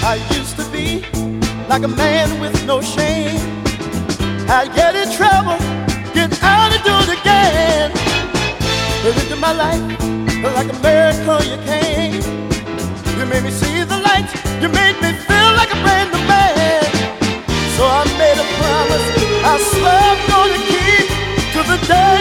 I used to be like a man with no shame. I get in trouble, get out and do it again. But into my life, like a miracle you came. You made me see the light. You